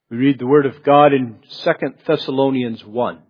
We read the Word of God in 2 Thessalonians 1.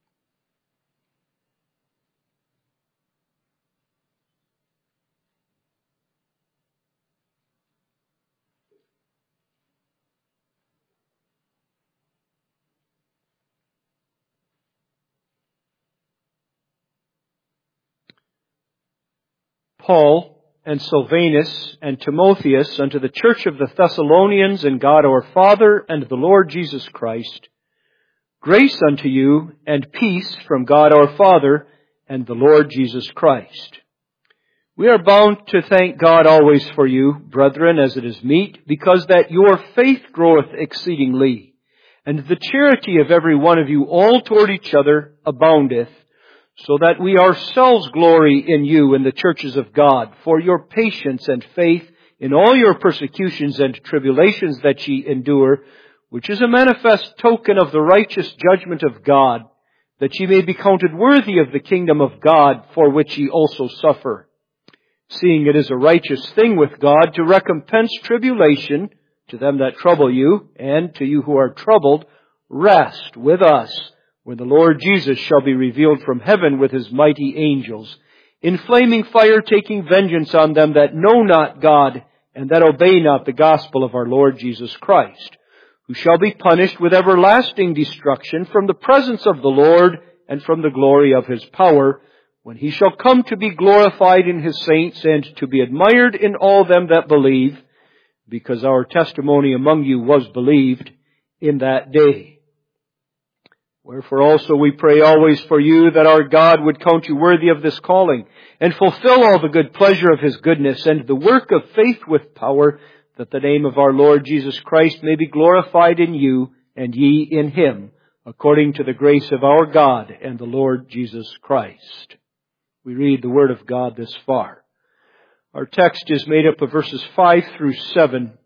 Paul and Silvanus and Timotheus unto the church of the Thessalonians in God our Father and the Lord Jesus Christ, grace unto you and peace from God our Father and the Lord Jesus Christ. We are bound to thank God always for you, brethren, as it is meet, because that your faith groweth exceedingly, and the charity of every one of you all toward each other aboundeth, so that we ourselves glory in you in the churches of God, for your patience and faith in all your persecutions and tribulations that ye endure, which is a manifest token of the righteous judgment of God, that ye may be counted worthy of the kingdom of God, for which ye also suffer. Seeing it is a righteous thing with God to recompense tribulation to them that trouble you, and to you who are troubled, rest with us, when the Lord Jesus shall be revealed from heaven with His mighty angels, in flaming fire taking vengeance on them that know not God, and that obey not the gospel of our Lord Jesus Christ, who shall be punished with everlasting destruction from the presence of the Lord and from the glory of His power, when He shall come to be glorified in His saints and to be admired in all them that believe, because our testimony among you was believed in that day. Wherefore also we pray always for you, that our God would count you worthy of this calling, and fulfill all the good pleasure of His goodness, and the work of faith with power, that the name of our Lord Jesus Christ may be glorified in you, and ye in Him, according to the grace of our God and the Lord Jesus Christ. We read the Word of God this far. Our text is made up of verses 5 through 7.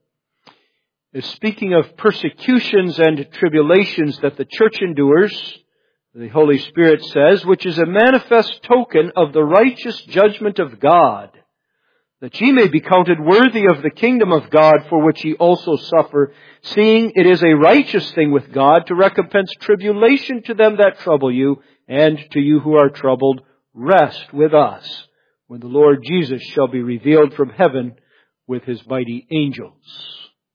Is speaking of persecutions and tribulations that the church endures, the Holy Spirit says, which is a manifest token of the righteous judgment of God, that ye may be counted worthy of the kingdom of God, for which ye also suffer, seeing it is a righteous thing with God to recompense tribulation to them that trouble you, and to you who are troubled, rest with us, when the Lord Jesus shall be revealed from heaven with His mighty angels.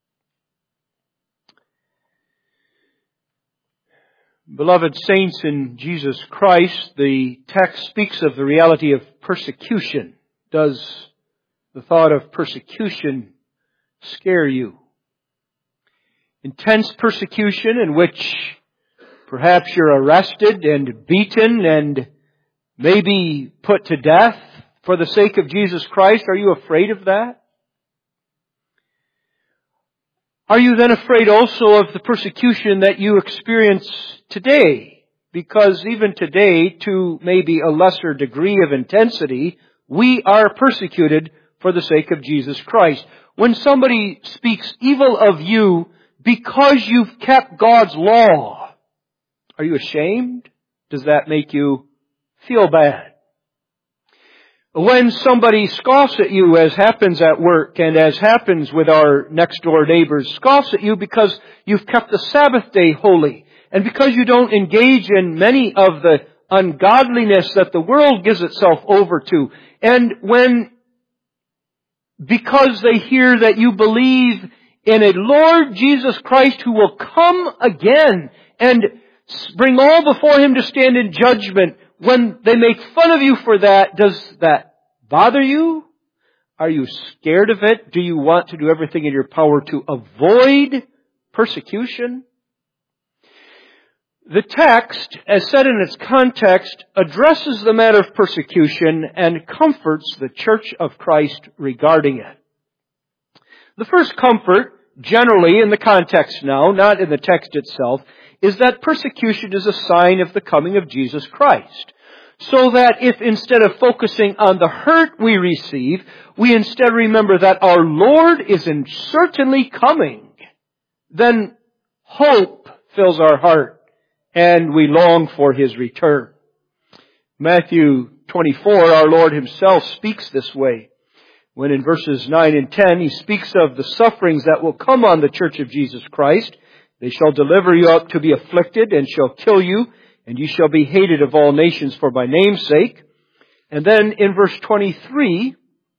Beloved saints in Jesus Christ, the text speaks of the reality of persecution. Does the thought of persecution scare you? Intense persecution in which perhaps you're arrested and beaten and maybe put to death for the sake of Jesus Christ. Are you afraid of that? Are you then afraid also of the persecution that you experience today? Because even today, to maybe a lesser degree of intensity, we are persecuted for the sake of Jesus Christ. When somebody speaks evil of you because you've kept God's law, are you ashamed? Does that make you feel bad? When somebody scoffs at you, as happens at work and as happens with our next door neighbors, scoffs at you because you've kept the Sabbath day holy and because you don't engage in many of the ungodliness that the world gives itself over to, and when, because they hear that you believe in a Lord Jesus Christ who will come again and bring all before Him to stand in judgment, when they make fun of you for that, does that bother you? Are you scared of it? Do you want to do everything in your power to avoid persecution? The text, as said in its context, addresses the matter of persecution and comforts the Church of Christ regarding it. The first comfort, generally in the context now, not in the text itself, is that persecution is a sign of the coming of Jesus Christ. So that if instead of focusing on the hurt we receive, we instead remember that our Lord is certainly coming, then hope fills our heart and we long for His return. Matthew 24, our Lord Himself speaks this way, when in verses 9 and 10 He speaks of the sufferings that will come on the Church of Jesus Christ. They shall deliver you up to be afflicted, and shall kill you, and you shall be hated of all nations for my name's sake. And then in verse 23,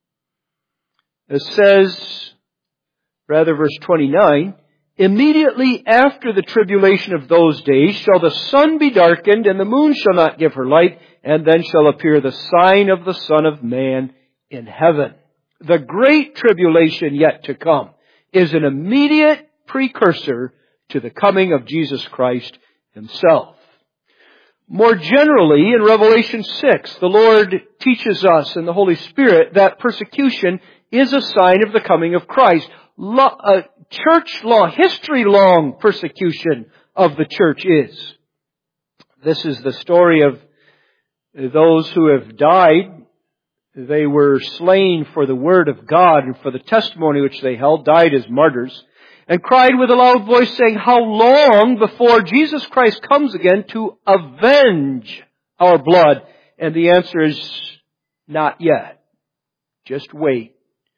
it says, verse 29, immediately after the tribulation of those days shall the sun be darkened, and the moon shall not give her light, and then shall appear the sign of the Son of Man in heaven. The great tribulation yet to come is an immediate precursor to the coming of Jesus Christ Himself. More generally, in Revelation 6, the Lord teaches us in the Holy Spirit that persecution is a sign of the coming of Christ. Church law, history-long persecution of the church is. This is the story of those who have died. They were slain for the Word of God and for the testimony which they held, died as martyrs, and cried with a loud voice, saying, how long before Jesus Christ comes again to avenge our blood? And the answer is, not yet. Just wait.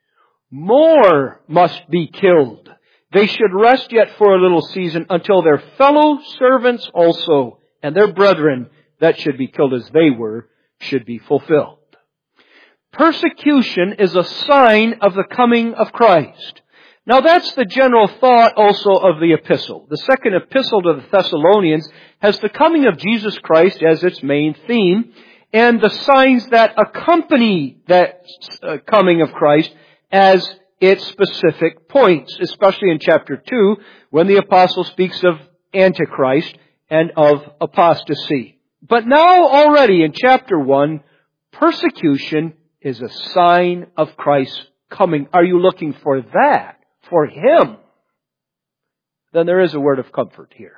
More must be killed. They should rest yet for a little season until their fellow servants also and their brethren that should be killed as they were should be fulfilled. Persecution is a sign of the coming of Christ. Now that's the general thought also of the epistle. The second epistle to the Thessalonians has the coming of Jesus Christ as its main theme, and the signs that accompany that coming of Christ as its specific points, especially in chapter 2, when the apostle speaks of Antichrist and of apostasy. But now already in chapter 1, persecution is a sign of Christ's coming. Are you looking for that? For Him? Then there is a word of comfort here.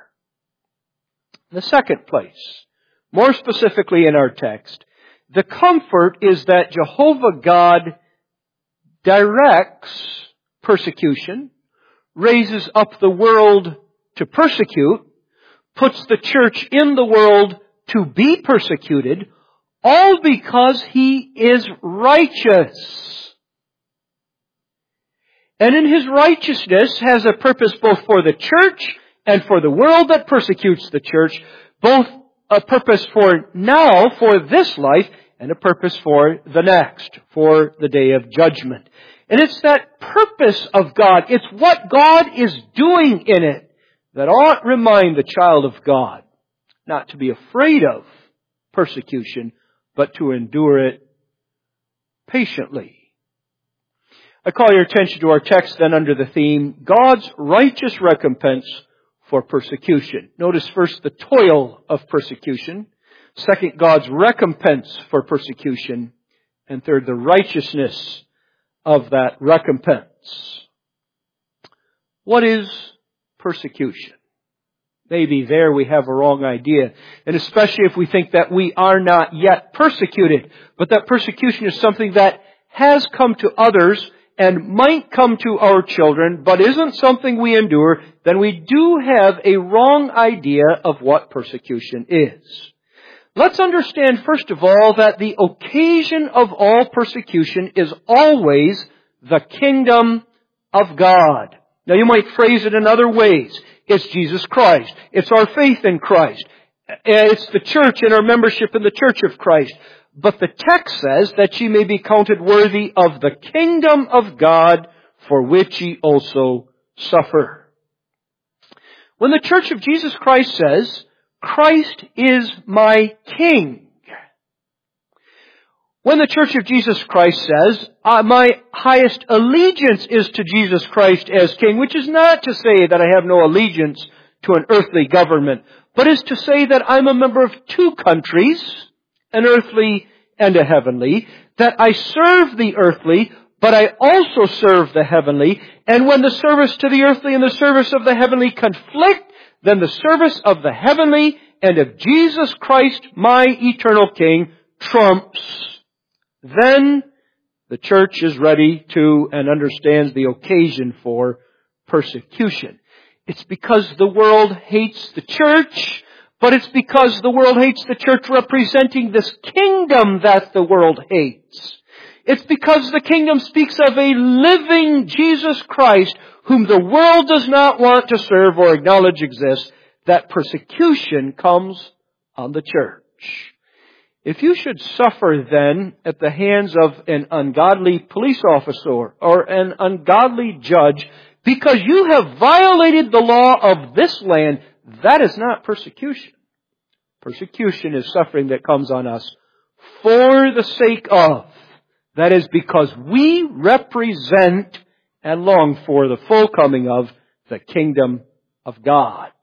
In the second place, more specifically in our text, the comfort is that Jehovah God directs persecution, raises up the world to persecute, puts the church in the world to be persecuted, all because He is righteous. And in His righteousness has a purpose both for the church and for the world that persecutes the church, both a purpose for now, for this life, and a purpose for the next, for the day of judgment. And it's that purpose of God, it's what God is doing in it, that ought remind the child of God not to be afraid of persecution, but to endure it patiently. I call your attention to our text then under the theme, God's righteous recompense for persecution. Notice first the toil of persecution. Second, God's recompense for persecution. And third, the righteousness of that recompense. What is persecution? Maybe there we have a wrong idea. And especially if we think that we are not yet persecuted, but that persecution is something that has come to others and might come to our children, but isn't something we endure, then we do have a wrong idea of what persecution is. Let's understand, first of all, that the occasion of all persecution is always the kingdom of God. Now you might phrase it in other ways. It's Jesus Christ. It's our faith in Christ. It's the church and our membership in the church of Christ. But the text says that ye may be counted worthy of the kingdom of God, for which ye also suffer. When the church of Jesus Christ says, Christ is my King. When the church of Jesus Christ says, my highest allegiance is to Jesus Christ as King, which is not to say that I have no allegiance to an earthly government, but is to say that I'm a member of two countries, an earthly and a heavenly, that I serve the earthly, but I also serve the heavenly, and when the service to the earthly and the service of the heavenly conflict, then the service of the heavenly and of Jesus Christ, my eternal King, trumps. Then the church is ready to and understands the occasion for persecution. It's because the world hates the church, but it's because the world hates the church representing this kingdom that the world hates. It's because the kingdom speaks of a living Jesus Christ whom the world does not want to serve or acknowledge exists, that persecution comes on the church. If you should suffer then at the hands of an ungodly police officer or an ungodly judge because you have violated the law of this land, that is not persecution. Persecution is suffering that comes on us for the sake of. That is because we represent and long for the full coming of the kingdom of God.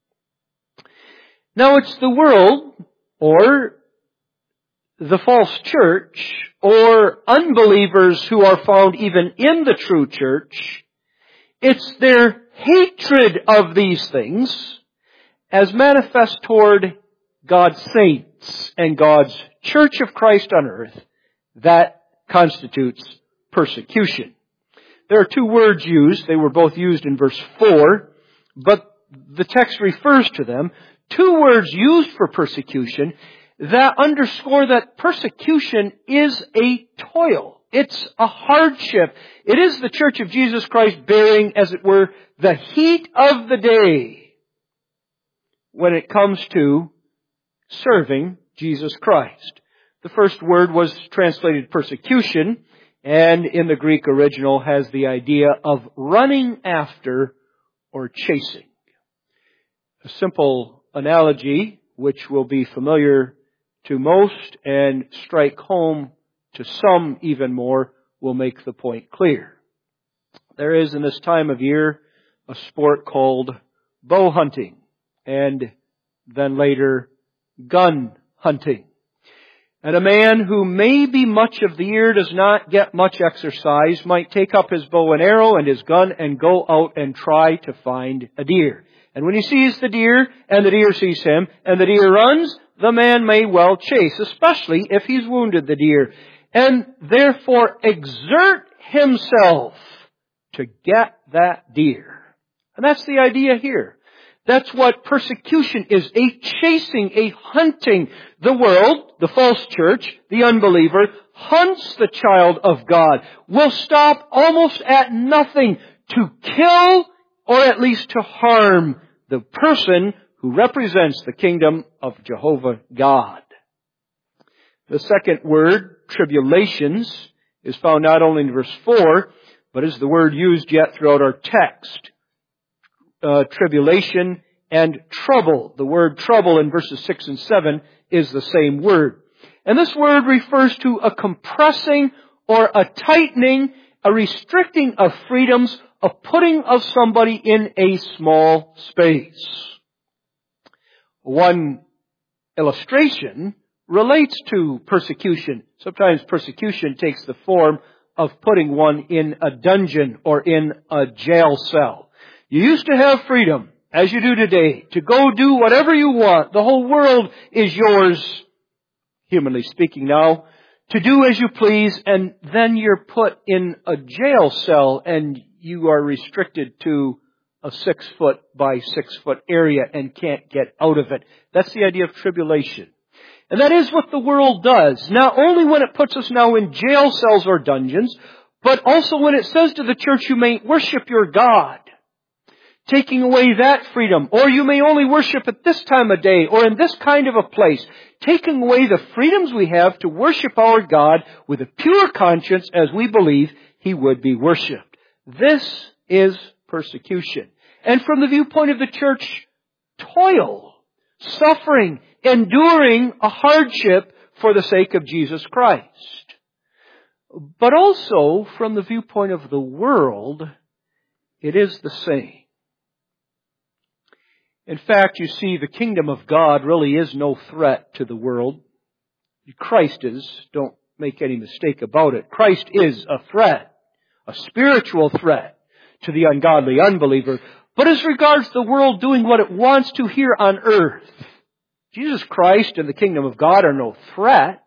Now it's the world, or the false church, or unbelievers who are found even in the true church. It's their hatred of these things as manifest toward God's saints and God's church of Christ on earth that constitutes persecution. There are two words used. They were both used in verse 4, but the text refers to them. Two words used for persecution that underscore that persecution is a toil. It's a hardship. It is the church of Jesus Christ bearing, as it were, the heat of the day when it comes to serving Jesus Christ. The first word was translated persecution, and in the Greek original has the idea of running after or chasing. A simple analogy, which will be familiar to most and strike home to some even more, will make the point clear. There is in this time of year a sport called bow hunting, and then later gun hunting. And a man who maybe much of the year does not get much exercise might take up his bow and arrow and his gun and go out and try to find a deer. And when he sees the deer, and the deer sees him, and the deer runs, the man may well chase, especially if he's wounded the deer, and therefore exert himself to get that deer. And that's the idea here. That's what persecution is, a chasing, a hunting. The world, the false church, the unbeliever, hunts the child of God, will stop almost at nothing to kill or at least to harm the person who represents the kingdom of Jehovah God. The second word, tribulations, is found not only in verse 4, but is the word used yet throughout our text. Tribulation and trouble. The word trouble in verses 6 and 7 is the same word. And this word refers to a compressing or a tightening, a restricting of freedoms, a putting of somebody in a small space. One illustration relates to persecution. Sometimes persecution takes the form of putting one in a dungeon or in a jail cell. You used to have freedom, as you do today, to go do whatever you want. The whole world is yours, humanly speaking now, to do as you please, and then you're put in a jail cell and you are restricted to a 6-foot by 6-foot area and can't get out of it. That's the idea of tribulation. And that is what the world does. Not only when it puts us now in jail cells or dungeons, but also when it says to the church, you may worship your God, taking away that freedom. Or you may only worship at this time of day or in this kind of a place, taking away the freedoms we have to worship our God with a pure conscience as we believe He would be worshipped. This is persecution. And from the viewpoint of the church, toil, suffering, enduring a hardship for the sake of Jesus Christ. But also, from the viewpoint of the world, it is the same. In fact, you see, the kingdom of God really is no threat to the world. Christ is. Don't make any mistake about it. Christ is a threat, a spiritual threat to the ungodly unbeliever. But as regards the world doing what it wants to here on earth, Jesus Christ and the kingdom of God are no threat.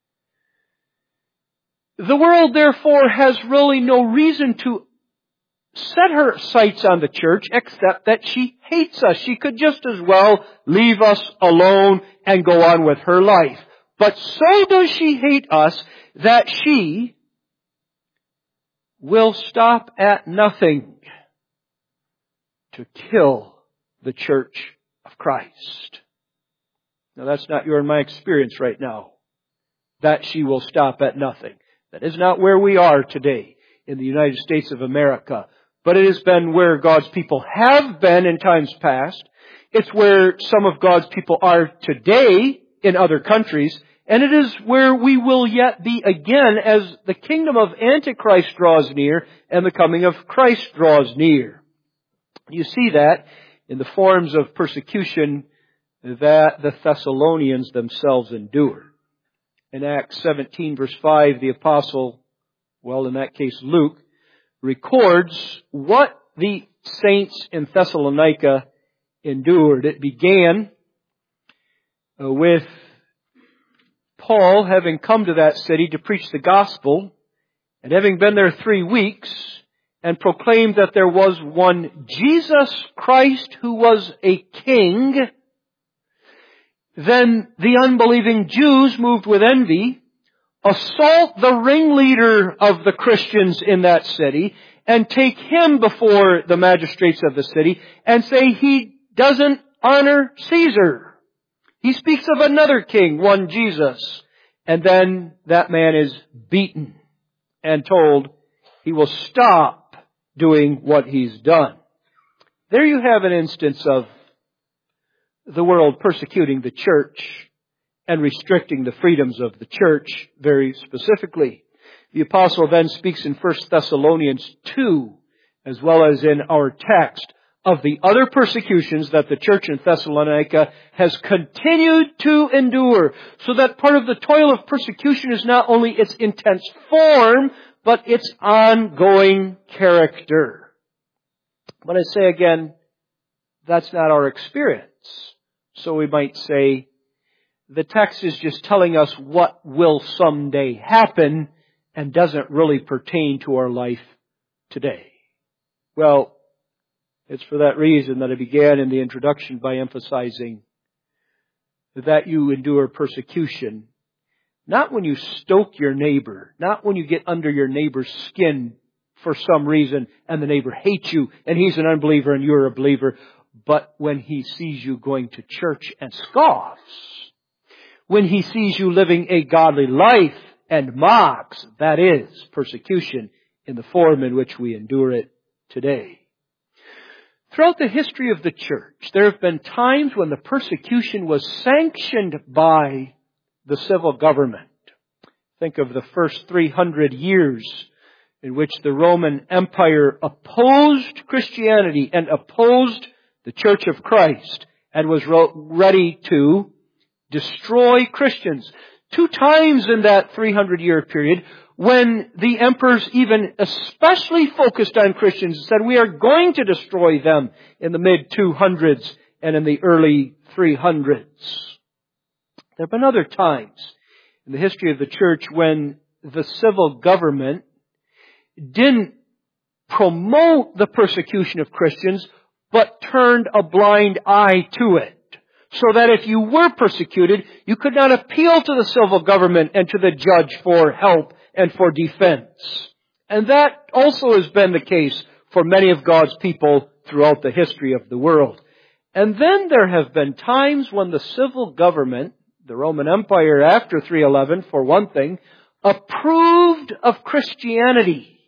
The world, therefore, has really no reason to set her sights on the church except that she hates us. She could just as well leave us alone and go on with her life. But so does she hate us that she will stop at nothing to kill the church of Christ. Now that's not your and my experience right now. That she will stop at nothing. That is not where we are today in the United States of America. But it has been where God's people have been in times past. It's where some of God's people are today in other countries. And it is where we will yet be again as the kingdom of Antichrist draws near and the coming of Christ draws near. You see that in the forms of persecution that the Thessalonians themselves endure. In Acts 17 verse 5, the apostle, well in that case Luke, records what the saints in Thessalonica endured. It began with Paul having come to that city to preach the gospel, and having been there 3 weeks, and proclaimed that there was one Jesus Christ who was a king. Then the unbelieving Jews, moved with envy, assault the ringleader of the Christians in that city and take him before the magistrates of the city and say he doesn't honor Caesar. He speaks of another king, one Jesus. And then that man is beaten and told he will stop doing what he's done. There you have an instance of the world persecuting the church and restricting the freedoms of the church very specifically. The apostle then speaks in 1 Thessalonians 2, as well as in our text, of the other persecutions that the church in Thessalonica has continued to endure, so that part of the toil of persecution is not only its intense form, but its ongoing character. But I say again, that's not our experience. So we might say, the text is just telling us what will someday happen and doesn't really pertain to our life today. Well, it's for that reason that I began in the introduction by emphasizing that you endure persecution, not when you stoke your neighbor, not when you get under your neighbor's skin for some reason and the neighbor hates you and he's an unbeliever and you're a believer, but when he sees you going to church and scoffs, when he sees you living a godly life and mocks, that is persecution in the form in which we endure it today. Throughout the history of the church, there have been times when the persecution was sanctioned by the civil government. Think of the first 300 years in which the Roman Empire opposed Christianity and opposed the Church of Christ and was ready to destroy Christians. 2 times in that 300-year period, when the emperors even especially focused on Christians and said, we are going to destroy them in the mid-200s and in the early 300s. There have been other times in the history of the church when the civil government didn't promote the persecution of Christians, but turned a blind eye to it. So that if you were persecuted, you could not appeal to the civil government and to the judge for help and for defense. And that also has been the case for many of God's people throughout the history of the world. And then there have been times when the civil government, the Roman Empire after 311 for one thing, approved of Christianity.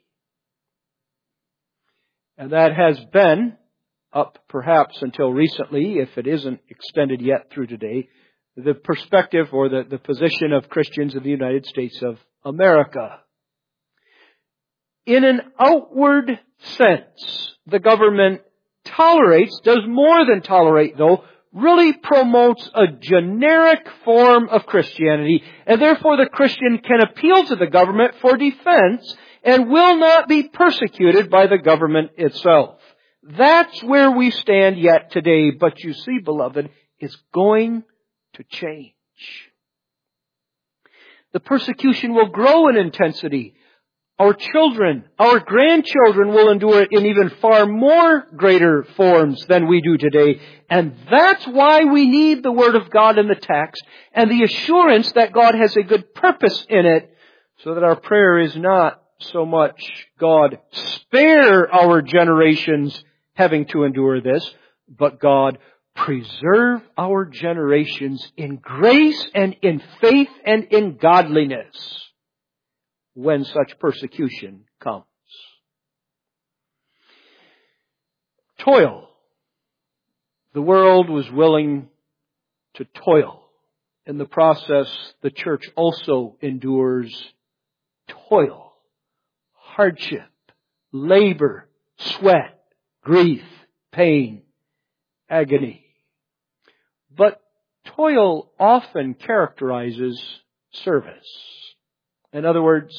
And that has been up perhaps until recently, if it isn't extended yet through today, the perspective or the position of Christians in the United States of America. In an outward sense, the government tolerates, does more than tolerate though, really promotes a generic form of Christianity, and therefore the Christian can appeal to the government for defense and will not be persecuted by the government itself. That's where we stand yet today, but you see, beloved, it's going to change. The persecution will grow in intensity. Our children, our grandchildren will endure it in even far more greater forms than we do today. And that's why we need the Word of God in the text and the assurance that God has a good purpose in it, so that our prayer is not so much God spare our generations having to endure this, but God preserve our generations in grace and in faith and in godliness when such persecution comes. Toil. The world was willing to toil. In the process, the church also endures toil, hardship, labor, sweat, grief, pain, agony. But toil often characterizes service. In other words,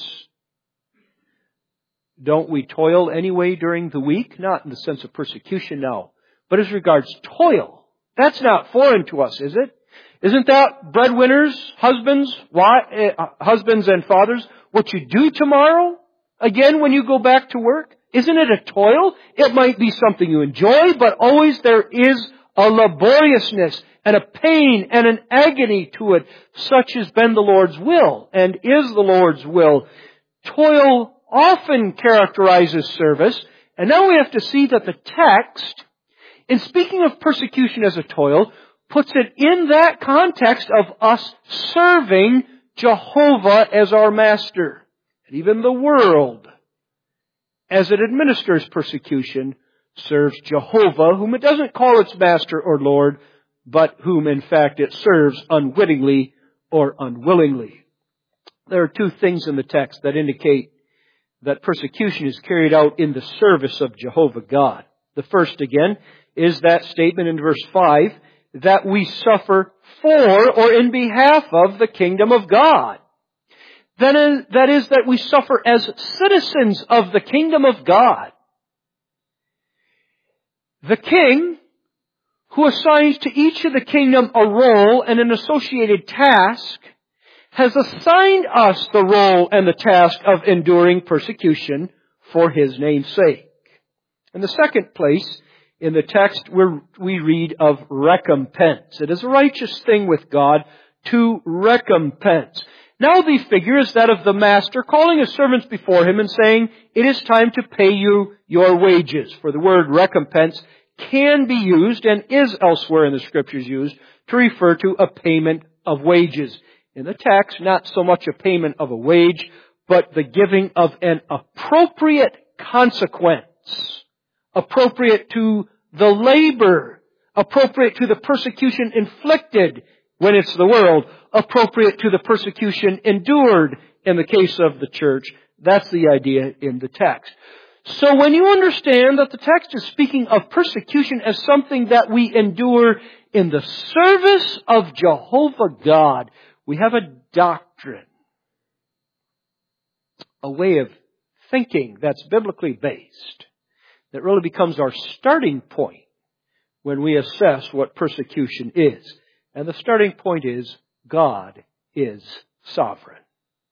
don't we toil anyway during the week? Not in the sense of persecution now, but as regards toil. That's not foreign to us, is it? Isn't that breadwinners, husbands and fathers, what you do tomorrow? Again, when you go back to work? Isn't it a toil? It might be something you enjoy, but always there is a laboriousness and a pain and an agony to it, such has been the Lord's will and is the Lord's will. Toil often characterizes service, and now we have to see that the text, in speaking of persecution as a toil, puts it in that context of us serving Jehovah as our master. And even the world, as it administers persecution, serves Jehovah, whom it doesn't call its master or Lord, but whom in fact it serves unwittingly or unwillingly. There are two things in the text that indicate that persecution is carried out in the service of Jehovah God. The first, again, is that statement in verse 5, that we suffer for or in behalf of the kingdom of God. That is that we suffer as citizens of the kingdom of God. The king, who assigns to each of the kingdom a role and an associated task, has assigned us the role and the task of enduring persecution for His name's sake. In the second place, in the text we read of recompense. It is a righteous thing with God to recompense. Now the figure is that of the master calling his servants before him and saying, it is time to pay you your wages. For the word recompense can be used and is elsewhere in the Scriptures used to refer to a payment of wages. In the text, not so much a payment of a wage, but the giving of an appropriate consequence. Appropriate to the labor, appropriate to the persecution inflicted when it's the world, appropriate to the persecution endured in the case of the church. That's the idea in the text. So when you understand that the text is speaking of persecution as something that we endure in the service of Jehovah God, we have a doctrine, a way of thinking that's biblically based, that really becomes our starting point when we assess what persecution is. And the starting point is, God is sovereign.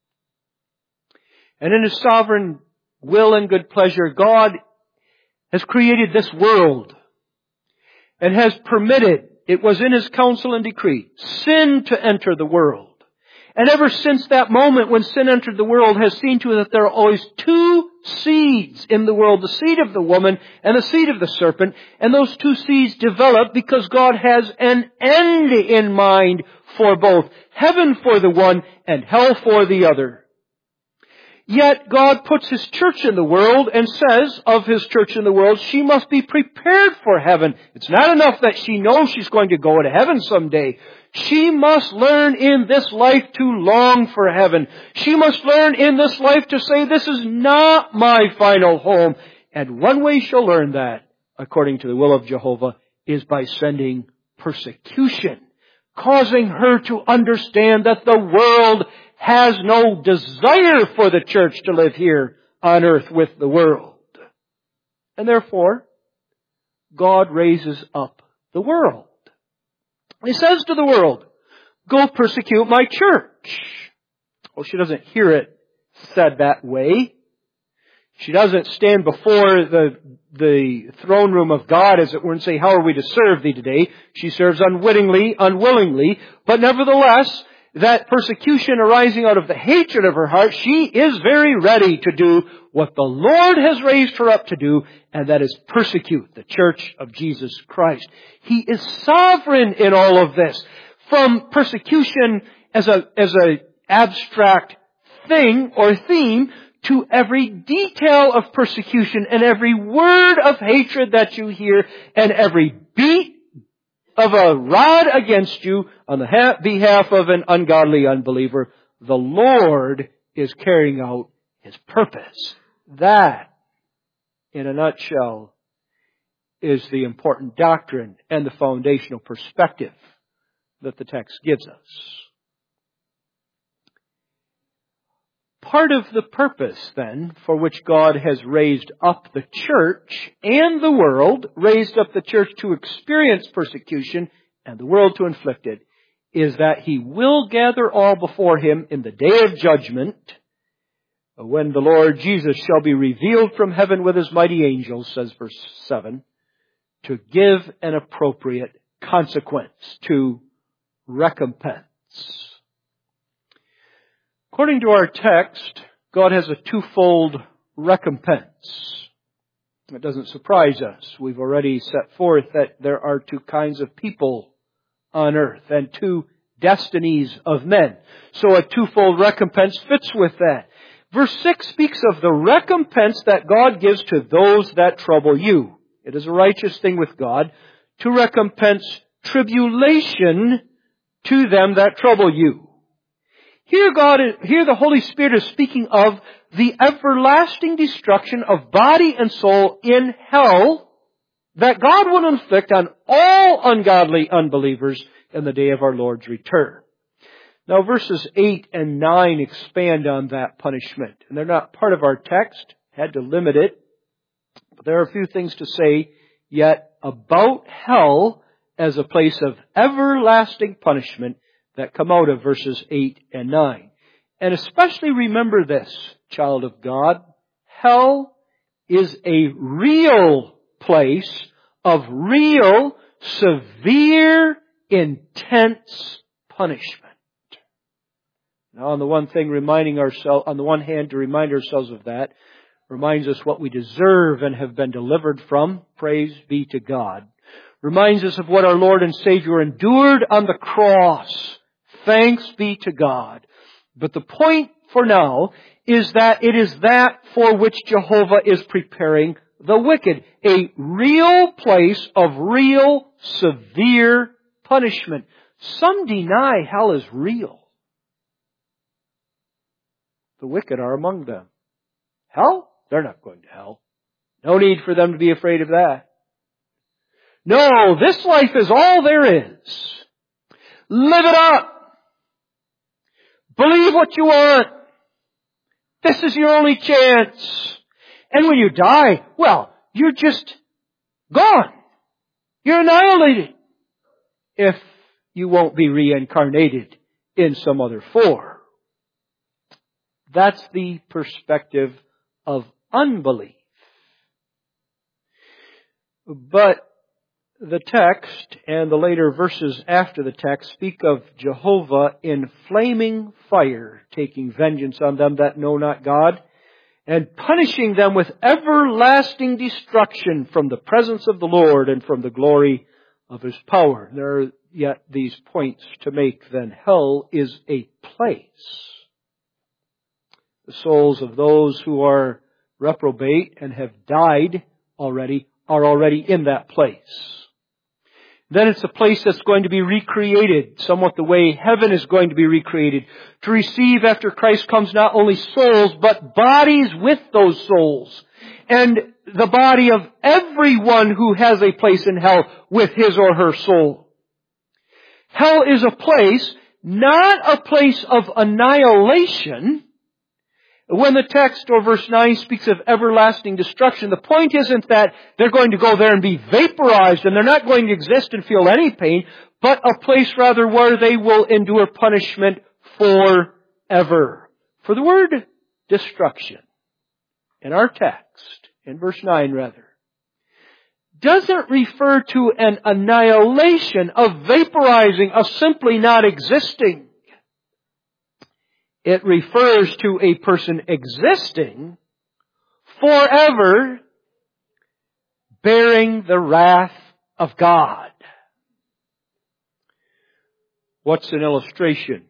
And in His sovereign will and good pleasure, God has created this world and has permitted, it was in His counsel and decree, sin to enter the world. And ever since that moment when sin entered the world has seen to it that there are always two seeds in the world, the seed of the woman and the seed of the serpent. And those two seeds develop because God has an end in mind for both. Heaven for the one and hell for the other. Yet God puts His church in the world and says of His church in the world, she must be prepared for heaven. It's not enough that she knows she's going to go to heaven someday. She must learn in this life to long for heaven. She must learn in this life to say, this is not my final home. And one way she'll learn that, according to the will of Jehovah, is by sending persecution, causing her to understand that the world has no desire for the church to live here on earth with the world. And therefore, God raises up the world. He says to the world, go persecute my church. Well, she doesn't hear it said that way. She doesn't stand before the throne room of God, as it were, and say, how are we to serve thee today? She serves unwittingly, unwillingly, but nevertheless, that persecution arising out of the hatred of her heart, she is very ready to do what the Lord has raised her up to do, and that is persecute the church of Jesus Christ. He is sovereign in all of this. From persecution as a abstract thing or theme to every detail of persecution and every word of hatred that you hear and every beat of a rod against you on the behalf of an ungodly unbeliever, the Lord is carrying out His purpose. That, in a nutshell, is the important doctrine and the foundational perspective that the text gives us. Part of the purpose, then, for which God has raised up the church and the world, raised up the church to experience persecution and the world to inflict it, is that He will gather all before Him in the day of judgment, when the Lord Jesus shall be revealed from heaven with His mighty angels, says verse 7, to give an appropriate consequence, to recompense. According to our text, God has a twofold recompense. It doesn't surprise us. We've already set forth that there are two kinds of people on earth and two destinies of men. So a twofold recompense fits with that. Verse 6 speaks of the recompense that God gives to those that trouble you. It is a righteous thing with God to recompense tribulation to them that trouble you. Here the Holy Spirit is speaking of the everlasting destruction of body and soul in hell that God will inflict on all ungodly unbelievers in the day of our Lord's return. Now verses 8 and 9 expand on that punishment. And they're not part of our text. Had to limit it. But there are a few things to say yet about hell as a place of everlasting punishment that come out of verses 8 and 9. And especially remember this, child of God. Hell is a real place of real, severe, intense punishment. Now, on the one hand, to remind ourselves of that, reminds us what we deserve and have been delivered from. Praise be to God. Reminds us of what our Lord and Savior endured on the cross. Thanks be to God. But the point for now is that it is that for which Jehovah is preparing the wicked. A real place of real, severe punishment. Some deny hell is real. The wicked are among them. Hell? They're not going to hell. No need for them to be afraid of that. No, this life is all there is. Live it up. Believe what you want. This is your only chance. And when you die, well, you're just gone. You're annihilated. If you won't be reincarnated in some other form. That's the perspective of unbelief. But the text and the later verses after the text speak of Jehovah in flaming fire, taking vengeance on them that know not God, and punishing them with everlasting destruction from the presence of the Lord and from the glory of His power. There are yet these points to make then. Hell is a place. The souls of those who are reprobate and have died already are already in that place. Then it's a place that's going to be recreated, somewhat the way heaven is going to be recreated, to receive after Christ comes not only souls, but bodies with those souls. And the body of everyone who has a place in hell with his or her soul. Hell is a place, not a place of annihilation. When the text or verse 9 speaks of everlasting destruction, the point isn't that they're going to go there and be vaporized and they're not going to exist and feel any pain, but a place rather where they will endure punishment forever. For the word destruction in our text, in verse 9 rather, doesn't refer to an annihilation, of vaporizing, of simply not existing. It refers to a person existing forever, bearing the wrath of God. What's an illustration?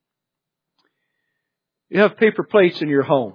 You have paper plates in your home.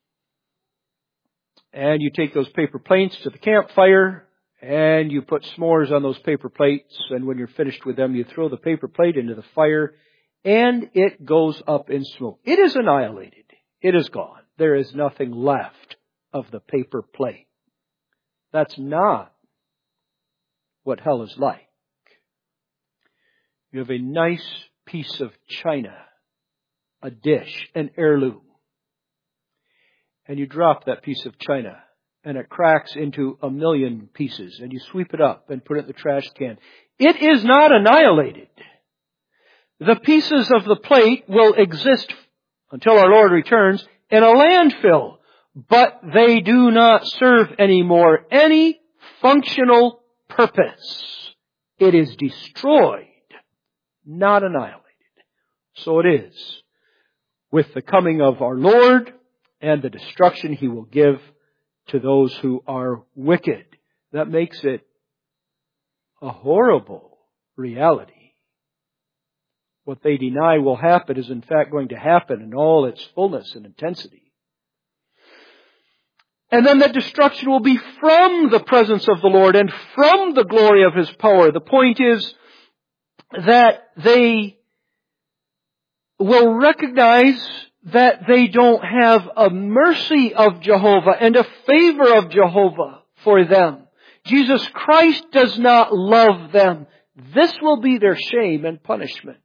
And you take those paper plates to the campfire, and you put s'mores on those paper plates, and when you're finished with them, you throw the paper plate into the fire, and it goes up in smoke. It is annihilated. It is gone. There is nothing left of the paper plate. That's not what hell is like. You have a nice piece of china, a dish, an heirloom. And you drop that piece of china, and it cracks into 1,000,000 pieces, and you sweep it up and put it in the trash can. It is not annihilated. The pieces of the plate will exist until our Lord returns in a landfill, but they do not serve anymore any functional purpose. It is destroyed, not annihilated. So it is with the coming of our Lord and the destruction He will give to those who are wicked. That makes it a horrible reality. What they deny will happen is in fact going to happen in all its fullness and intensity. And then that destruction will be from the presence of the Lord and from the glory of His power. The point is that they will recognize that they don't have a mercy of Jehovah and a favor of Jehovah for them. Jesus Christ does not love them. This will be their shame and punishment.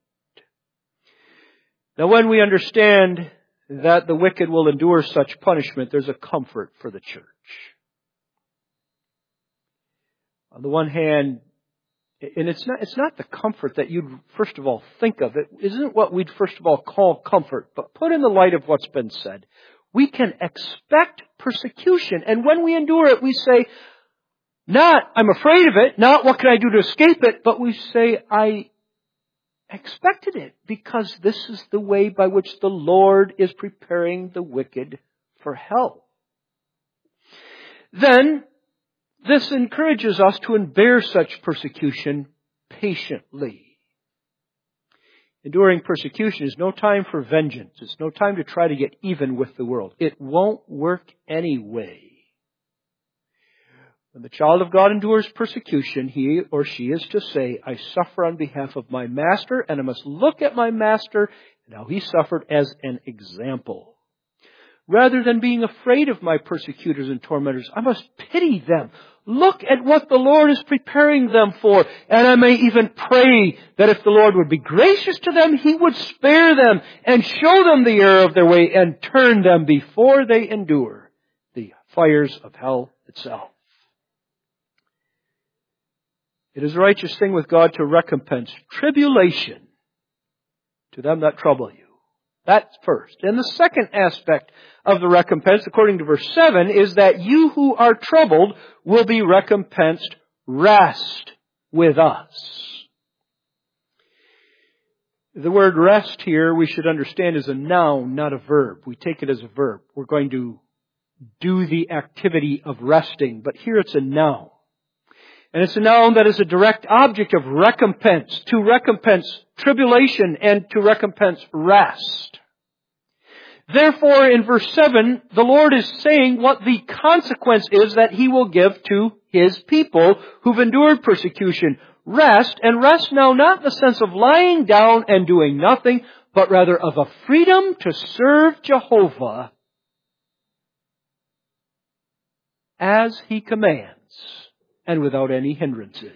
Now, when we understand that the wicked will endure such punishment, there's a comfort for the church. On the one hand, and it's not the comfort that you'd first of all think of. It isn't what we'd first of all call comfort, but put in the light of what's been said. We can expect persecution, and when we endure it, we say, not, I'm afraid of it, not what can I do to escape it, but we say, I expected it, because this is the way by which the Lord is preparing the wicked for hell. Then, this encourages us to bear such persecution patiently. Enduring persecution is no time for vengeance. It's no time to try to get even with the world. It won't work anyway. When the child of God endures persecution, he or she is to say, I suffer on behalf of my master, and I must look at my master and how he suffered as an example. Rather than being afraid of my persecutors and tormentors, I must pity them. Look at what the Lord is preparing them for. And I may even pray that if the Lord would be gracious to them, He would spare them and show them the error of their way and turn them before they endure the fires of hell itself. It is a righteous thing with God to recompense tribulation to them that trouble you. That's first. And the second aspect of the recompense, according to verse 7, is that you who are troubled will be recompensed rest with us. The word rest here, we should understand, is a noun, not a verb. We take it as a verb. We're going to do the activity of resting, but here it's a noun. And it's a noun that is a direct object of recompense, to recompense tribulation and to recompense rest. Therefore, in verse 7, the Lord is saying what the consequence is that He will give to His people who've endured persecution. Rest, and rest now not in the sense of lying down and doing nothing, but rather of a freedom to serve Jehovah as He commands, and without any hindrances.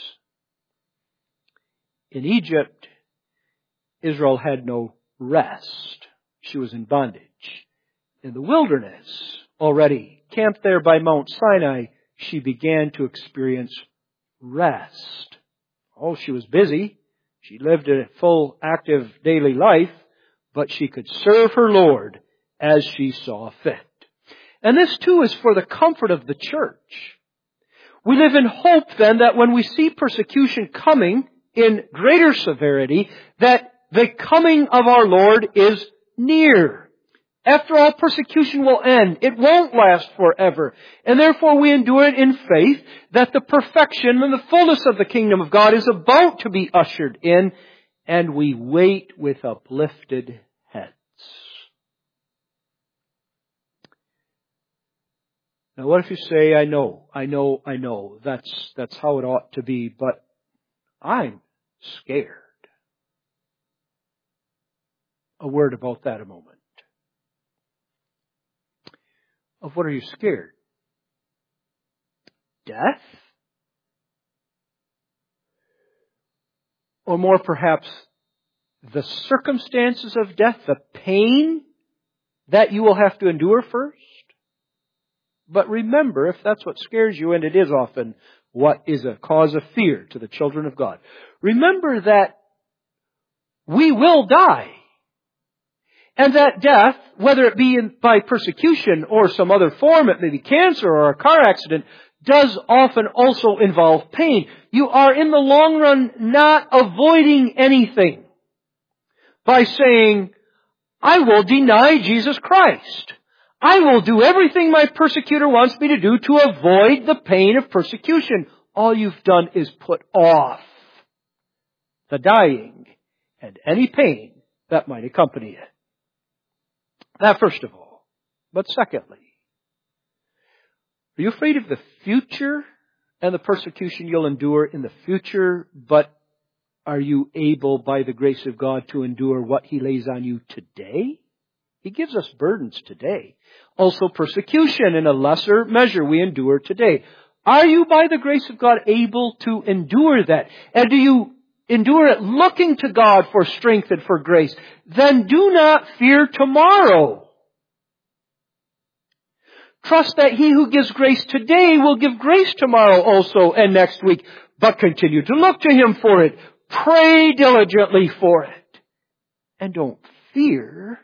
In Egypt, Israel had no rest. She was in bondage. In the wilderness, already camped there by Mount Sinai, she began to experience rest. Oh, she was busy. She lived a full, active daily life, but she could serve her Lord as she saw fit. And this too is for the comfort of the church. We live in hope then that when we see persecution coming in greater severity, that the coming of our Lord is near. After all, persecution will end. It won't last forever. And therefore we endure it in faith that the perfection and the fullness of the kingdom of God is about to be ushered in, and we wait with uplifted heads. Now what if you say, I know, that's how it ought to be, but I'm scared. A word about that a moment. Of what are you scared? Death? Or more perhaps, the circumstances of death, the pain that you will have to endure first? But remember, if that's what scares you, and it is often what is a cause of fear to the children of God, remember that we will die. And that death, whether it be by persecution or some other form, it may be cancer or a car accident, does often also involve pain. You are in the long run not avoiding anything by saying, I will deny Jesus Christ. I will do everything my persecutor wants me to do to avoid the pain of persecution. All you've done is put off the dying and any pain that might accompany it. That first of all. But secondly, are you afraid of the future and the persecution you'll endure in the future, but are you able by the grace of God to endure what He lays on you today? He gives us burdens today. Also persecution in a lesser measure we endure today. Are you by the grace of God able to endure that? And do you endure it looking to God for strength and for grace? Then do not fear tomorrow. Trust that He who gives grace today will give grace tomorrow also and next week. But continue to look to Him for it. Pray diligently for it. And don't fear.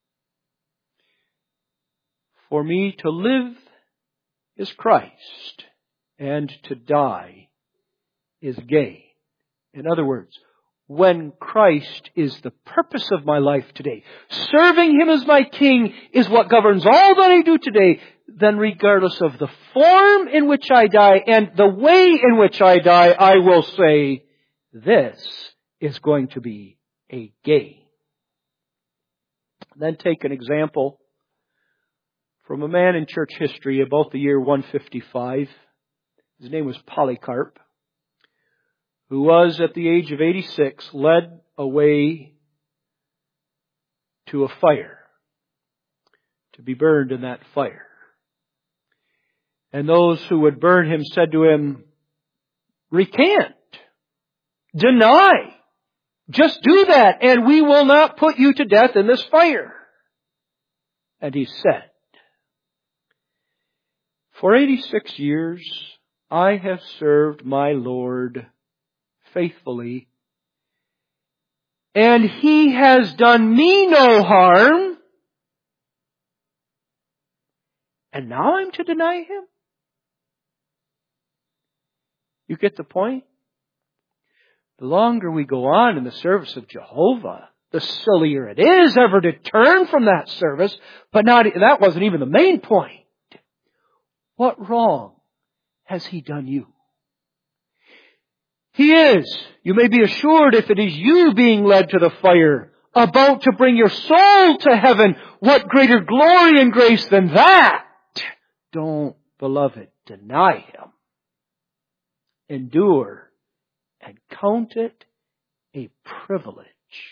For me to live is Christ, and to die is gain. In other words, when Christ is the purpose of my life today, serving Him as my King is what governs all that I do today, then regardless of the form in which I die and the way in which I die, I will say, this is going to be a gain. Then take an example from a man in church history about the year 155. His name was Polycarp, who was at the age of 86 led away to a fire, to be burned in that fire. And those who would burn him said to him, recant, deny, just do that, and we will not put you to death in this fire. And he said, for 86 years I have served my Lord faithfully, and He has done me no harm, and now I'm to deny Him? You get the point? The longer we go on in the service of Jehovah, the sillier it is ever to turn from that service, but that wasn't even the main point. What wrong has He done you? He is, you may be assured, if it is you being led to the fire, about to bring your soul to heaven, what greater glory and grace than that? Don't, beloved, deny Him. Endure and count it a privilege.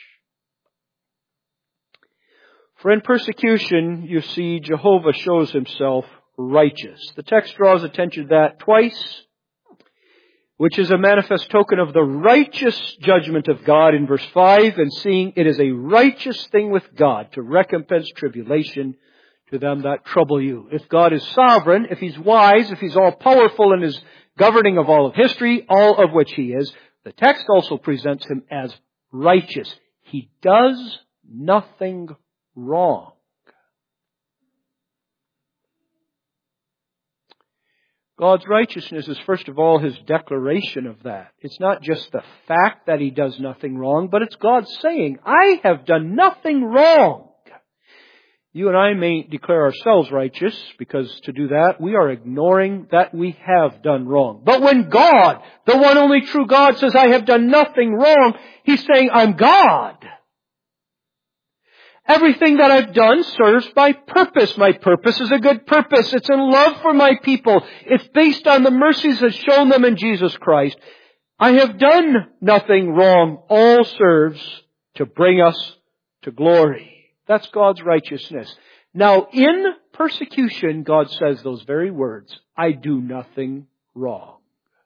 For in persecution, you see, Jehovah shows Himself righteous. The text draws attention to that twice, which is a manifest token of the righteous judgment of God in verse 5, and seeing it is a righteous thing with God to recompense tribulation to them that trouble you. If God is sovereign, if He's wise, if He's all-powerful in His governing of all of history, all of which He is, the text also presents Him as righteous. He does nothing wrong. God's righteousness is first of all His declaration of that. It's not just the fact that He does nothing wrong, but it's God saying, I have done nothing wrong. You and I may declare ourselves righteous, because to do that, we are ignoring that we have done wrong. But when God, the one only true God, says, I have done nothing wrong, He's saying, I'm God. Everything that I've done serves my purpose. My purpose is a good purpose. It's in love for my people. It's based on the mercies He's shown them in Jesus Christ. I have done nothing wrong. All serves to bring us to glory. That's God's righteousness. Now, in persecution, God says those very words, I do nothing wrong.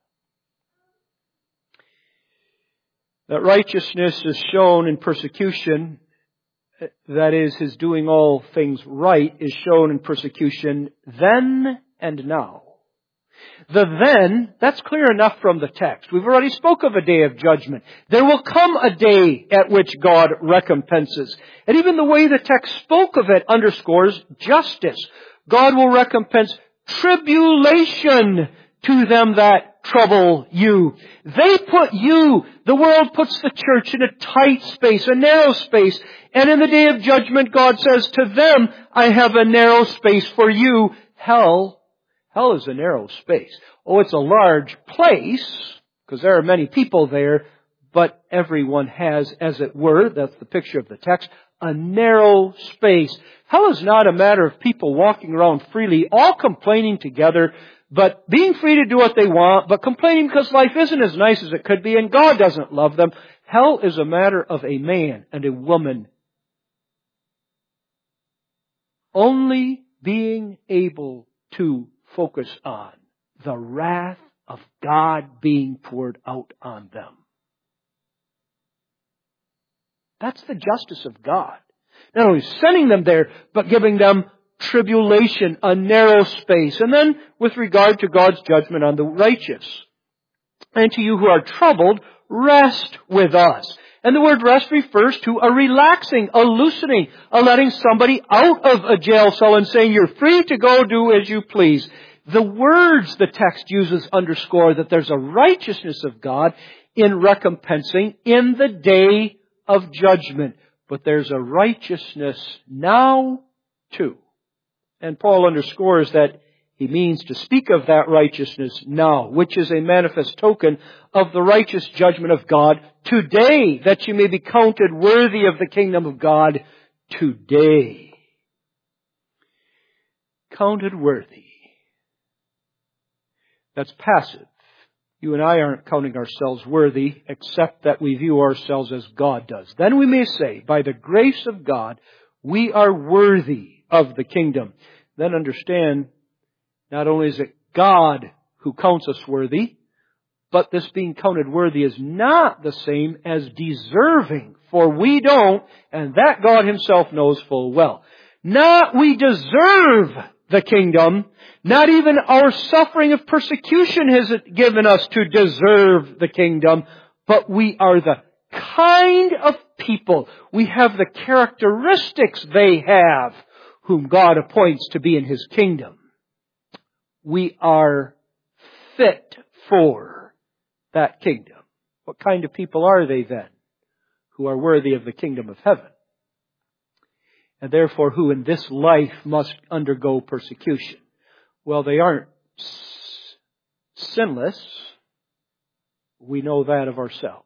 That righteousness is shown in persecution, that is, His doing all things right, is shown in persecution then and now. The then, that's clear enough from the text. We've already spoke of a day of judgment. There will come a day at which God recompenses. And even the way the text spoke of it underscores justice. God will recompense tribulation to them that trouble you. They put you, the world puts the church in a tight space, a narrow space. And in the day of judgment, God says to them, I have a narrow space for you. Hell is a narrow space. Oh, it's a large place, because there are many people there, but everyone has, as it were, that's the picture of the text, a narrow space. Hell is not a matter of people walking around freely, all complaining together, but being free to do what they want, but complaining because life isn't as nice as it could be and God doesn't love them. Hell is a matter of a man and a woman only being able to focus on the wrath of God being poured out on them. That's the justice of God. Not only sending them there, but giving them tribulation, a narrow space. And then with regard to God's judgment on the righteous. And to you who are troubled, rest with us. And the word rest refers to a relaxing, a loosening, a letting somebody out of a jail cell and saying, you're free to go do as you please. The words the text uses underscore that there's a righteousness of God in recompensing in the day of judgment. But there's a righteousness now too. And Paul underscores that he means to speak of that righteousness now, which is a manifest token of the righteous judgment of God today, that you may be counted worthy of the kingdom of God today. Counted worthy. That's passive. You and I aren't counting ourselves worthy, except that we view ourselves as God does. Then we may say, by the grace of God, we are worthy of the kingdom. Then understand, not only is it God who counts us worthy, but this being counted worthy is not the same as deserving, for we don't, and that God Himself knows full well. Not we deserve the kingdom, not even our suffering of persecution has given us to deserve the kingdom, but we are the kind of people, we have the characteristics they have, whom God appoints to be in His kingdom. We are fit for that kingdom. What kind of people are they then, who are worthy of the kingdom of heaven? And therefore who in this life must undergo persecution? Well, they aren't sinless. We know that of ourselves.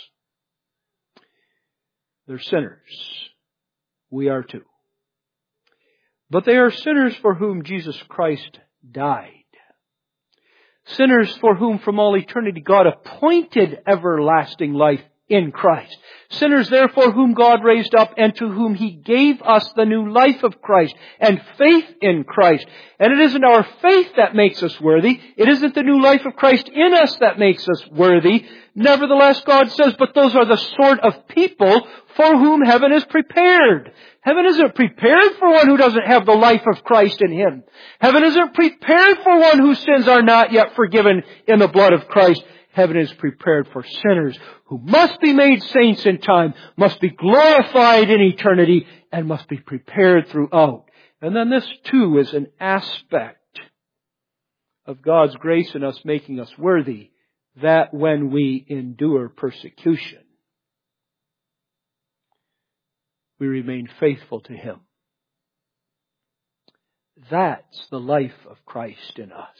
They're sinners. We are too. But they are sinners for whom Jesus Christ died. Sinners for whom from all eternity God appointed everlasting life in Christ. Sinners therefore whom God raised up and to whom He gave us the new life of Christ and faith in Christ. And it isn't our faith that makes us worthy. It isn't the new life of Christ in us that makes us worthy. Nevertheless, God says, but those are the sort of people for whom heaven is prepared. Heaven isn't prepared for one who doesn't have the life of Christ in him. Heaven isn't prepared for one whose sins are not yet forgiven in the blood of Christ. Heaven is prepared for sinners who must be made saints in time, must be glorified in eternity, and must be prepared throughout. And then this too is an aspect of God's grace in us making us worthy, that when we endure persecution, we remain faithful to Him. That's the life of Christ in us.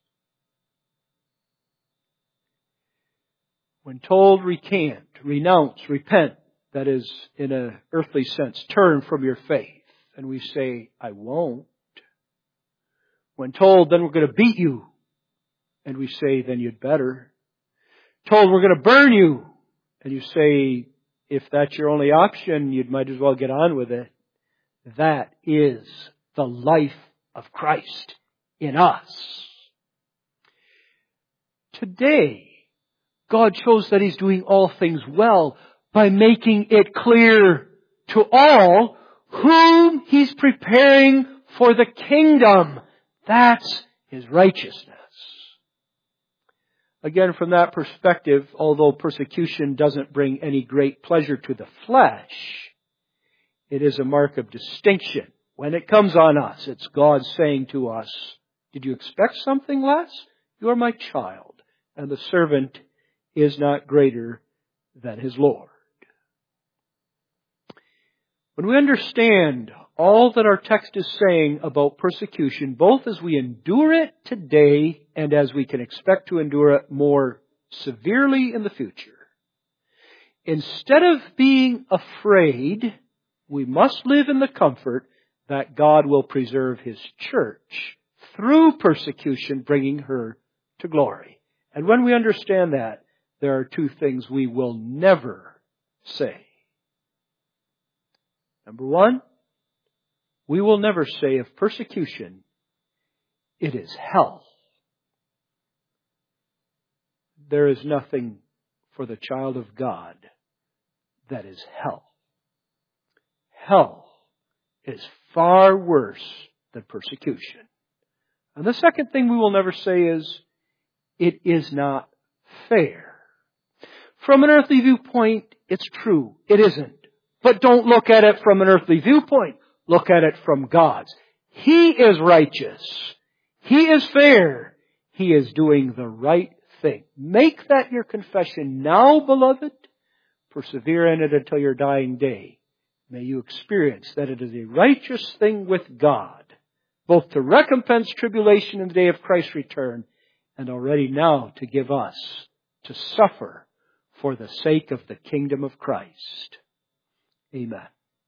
When told recant, renounce, repent, that is, in an earthly sense, turn from your faith, and we say, I won't. When told, then we're going to beat you, and we say, then you'd better. Told, we're going to burn you, and you say, if that's your only option, you might as well get on with it. That is the life of Christ in us. Today, God shows that He's doing all things well by making it clear to all whom He's preparing for the kingdom. That's His righteousness. Again, from that perspective, although persecution doesn't bring any great pleasure to the flesh, it is a mark of distinction. When it comes on us, it's God saying to us, did you expect something less? You are my child, and the servant is not greater than his Lord. When we understand all that our text is saying about persecution, both as we endure it today and as we can expect to endure it more severely in the future, instead of being afraid, we must live in the comfort that God will preserve His church through persecution, bringing her to glory. And when we understand that, there are two things we will never say. Number one, we will never say of persecution, it is hell. There is nothing for the child of God that is hell. Hell is far worse than persecution. And the second thing we will never say is, it is not fair. From an earthly viewpoint, it's true. It isn't. But don't look at it from an earthly viewpoint. Look at it from God's. He is righteous. He is fair. He is doing the right thing. Make that your confession now, beloved. Persevere in it until your dying day. May you experience that it is a righteous thing with God, both to recompense tribulation in the day of Christ's return, and already now to give us to suffer for the sake of the kingdom of Christ. Amen.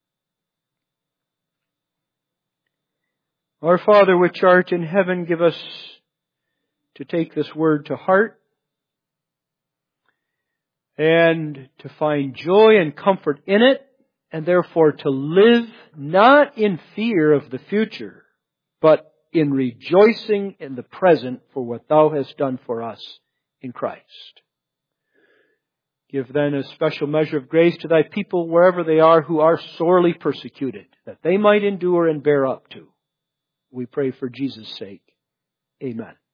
Our Father which art in heaven, give us to take this word to heart and to find joy and comfort in it, and therefore to live not in fear of the future, but in rejoicing in the present for what Thou hast done for us in Christ. Give then a special measure of grace to Thy people wherever they are who are sorely persecuted, that they might endure and bear up to. We pray for Jesus' sake. Amen.